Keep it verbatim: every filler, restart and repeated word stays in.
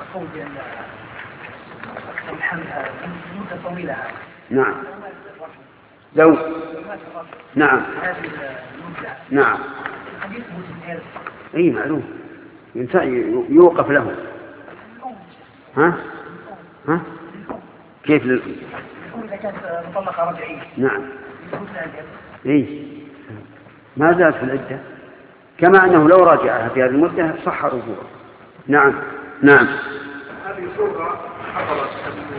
قول بأن الحملها مدة طويلة. نعم. لو نعم نعم اي معلوم يوقف له. ها ها كيف لل... اذا كانت مطلقه رجعيه. نعم اي ما زالت في العده، كما انه لو راجعها في هذه المده صح رجوعه. نعم نعم. هذه صورة حضرت